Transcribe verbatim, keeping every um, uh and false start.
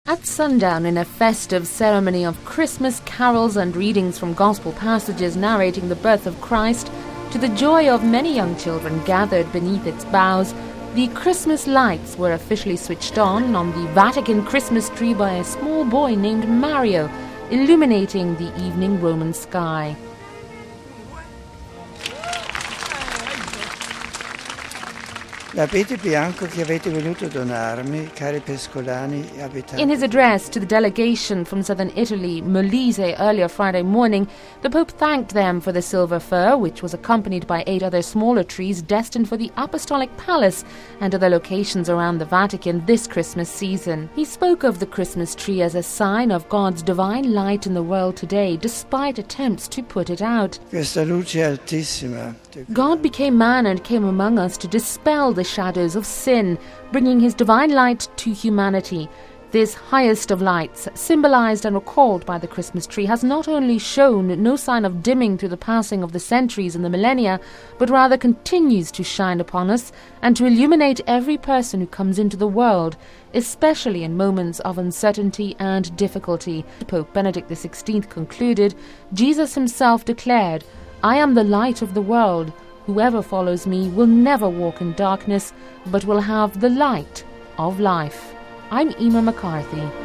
At sundown, in a festive ceremony of Christmas carols and readings from gospel passages narrating the birth of Christ, to the joy of many young children gathered beneath its boughs, the Christmas lights were officially switched on on the Vatican Christmas tree by a small boy named Mario, illuminating the evening Roman sky. L'abete bianco che avete voluto donarmi, cari pescolani e abitanti. In his address to the delegation from southern Italy, Molise, earlier Friday morning, the Pope thanked them for the silver fir, which was accompanied by eight other smaller trees destined for the Apostolic Palace and other locations around the Vatican this Christmas season. He spoke of the Christmas tree as a sign of God's divine light in the world today, despite attempts to put it out. Questa luce altissima. God became man and came among us to dispel the shadows of sin, bringing his divine light to humanity. This highest of lights, symbolized and recalled by the Christmas tree, has not only shown no sign of dimming through the passing of the centuries and the millennia, but rather continues to shine upon us and to illuminate every person who comes into the world, especially in moments of uncertainty and difficulty. Pope Benedict the sixteenth concluded, Jesus himself declared, "I am the light of the world. Whoever follows me will never walk in darkness, but will have the light of life." I'm Emma McCarthy.